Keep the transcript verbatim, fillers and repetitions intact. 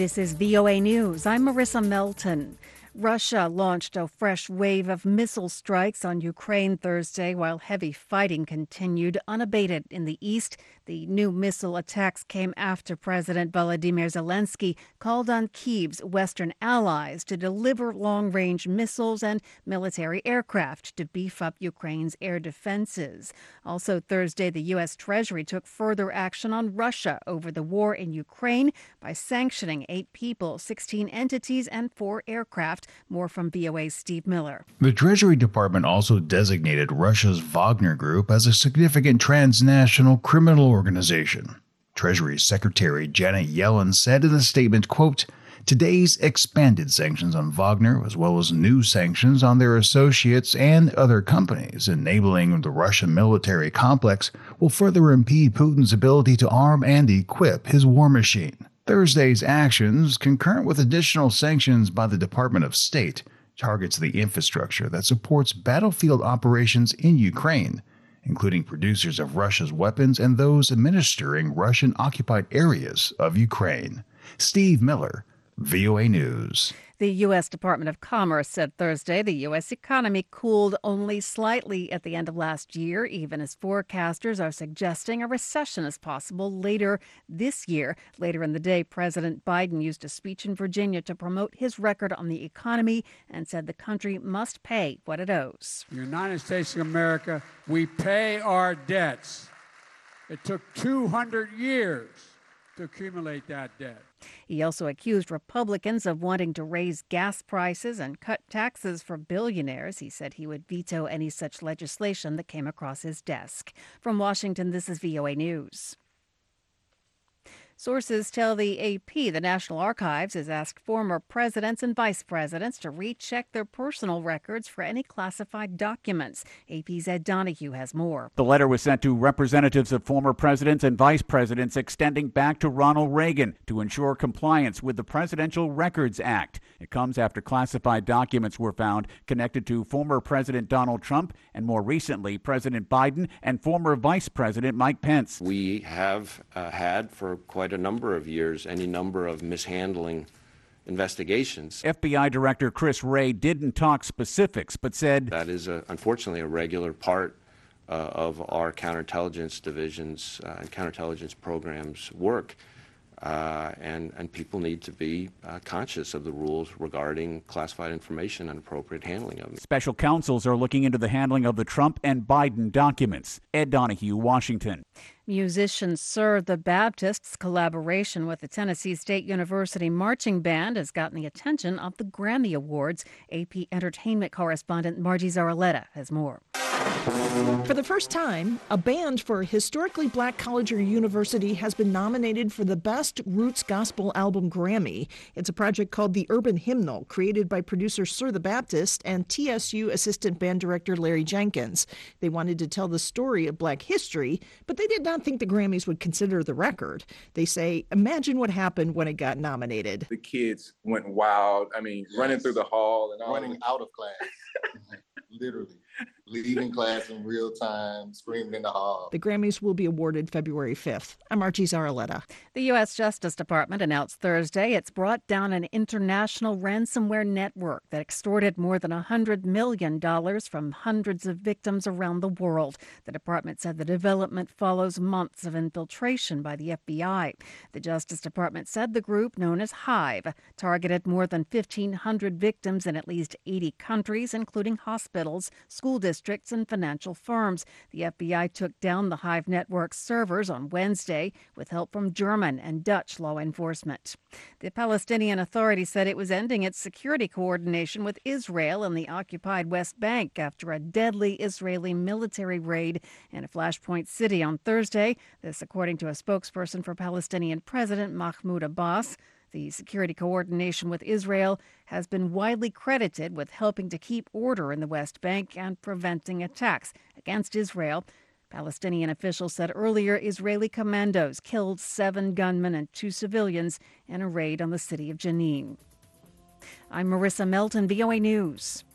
This is V O A News. I'm Marissa Melton. Russia launched a fresh wave of missile strikes on Ukraine Thursday while heavy fighting continued unabated in the east. The new missile attacks came after President Volodymyr Zelensky called on Kyiv's Western allies to deliver long-range missiles and military aircraft to beef up Ukraine's air defenses. Also Thursday, the U S. Treasury took further action on Russia over the war in Ukraine by sanctioning eight people, sixteen entities, and four aircraft. More from V O A's Steve Miller. The Treasury Department also designated Russia's Wagner Group as a significant transnational criminal organization. Treasury Secretary Janet Yellen said in a statement, quote, "Today's expanded sanctions on Wagner, as well as new sanctions on their associates and other companies enabling the Russian military complex, will further impede Putin's ability to arm and equip his war machine." Thursday's actions, concurrent with additional sanctions by the Department of State, targets the infrastructure that supports battlefield operations in Ukraine, including producers of Russia's weapons and those administering Russian-occupied areas of Ukraine. Steve Miller, V O A News. The U S. Department of Commerce said Thursday the U S economy cooled only slightly at the end of last year, even as forecasters are suggesting a recession is possible later this year. Later in the day, President Biden used a speech in Virginia to promote his record on the economy and said the country must pay what it owes. The United States of America, we pay our debts. It took two hundred years to accumulate that debt. He also accused Republicans of wanting to raise gas prices and cut taxes for billionaires. He said he would veto any such legislation that came across his desk. From Washington, this is V O A News. Sources tell the A P the National Archives has asked former presidents and vice presidents to recheck their personal records for any classified documents. A P's Ed Donahue has more. The letter was sent to representatives of former presidents and vice presidents extending back to Ronald Reagan to ensure compliance with the Presidential Records Act. It comes after classified documents were found connected to former President Donald Trump and more recently President Biden and former Vice President Mike Pence. We have uh, had for quite a number of years any number of mishandling investigations. F B I Director Chris Wray didn't talk specifics, but said that is a, unfortunately a regular part uh, of our counterintelligence divisions uh, and counterintelligence programs work. Uh, and, and people need to be uh, conscious of the rules regarding classified information and appropriate handling of them. Special counsels are looking into the handling of the Trump and Biden documents. Ed Donahue, Washington. Musician Sir the Baptist's collaboration with the Tennessee State University Marching Band has gotten the attention of the Grammy Awards. A P entertainment correspondent Margie Zaraletta has more. For the first time, a band for a historically black college or university has been nominated for the Best Roots Gospel Album Grammy. It's a project called The Urban Hymnal, created by producer Sir the Baptist and T S U assistant band director Larry Jenkins. They wanted to tell the story of black history, but they did not think the Grammys would consider the record. They say, imagine what happened when it got nominated. The kids went wild. I mean, yes. running through the hall and all. Running out of class. Literally. Leaving class in real time, screaming in the hall. The Grammys will be awarded February fifth. I'm Archie Zaraletta. The U S. Justice Department announced Thursday it's brought down an international ransomware network that extorted more than one hundred million dollars from hundreds of victims around the world. The department said the development follows months of infiltration by the F B I. The Justice Department said the group, known as Hive, targeted more than fifteen hundred victims in at least eighty countries, including hospitals, school districts, and financial firms. The F B I took down the Hive network's servers on Wednesday with help from German and Dutch law enforcement. The Palestinian Authority said it was ending its security coordination with Israel in the occupied West Bank after a deadly Israeli military raid in a Flashpoint city on Thursday. This, according to a spokesperson for Palestinian President Mahmoud Abbas. The security coordination with Israel has been widely credited with helping to keep order in the West Bank and preventing attacks against Israel. Palestinian officials said earlier Israeli commandos killed seven gunmen and two civilians in a raid on the city of Jenin. I'm Marissa Melton, V O A News.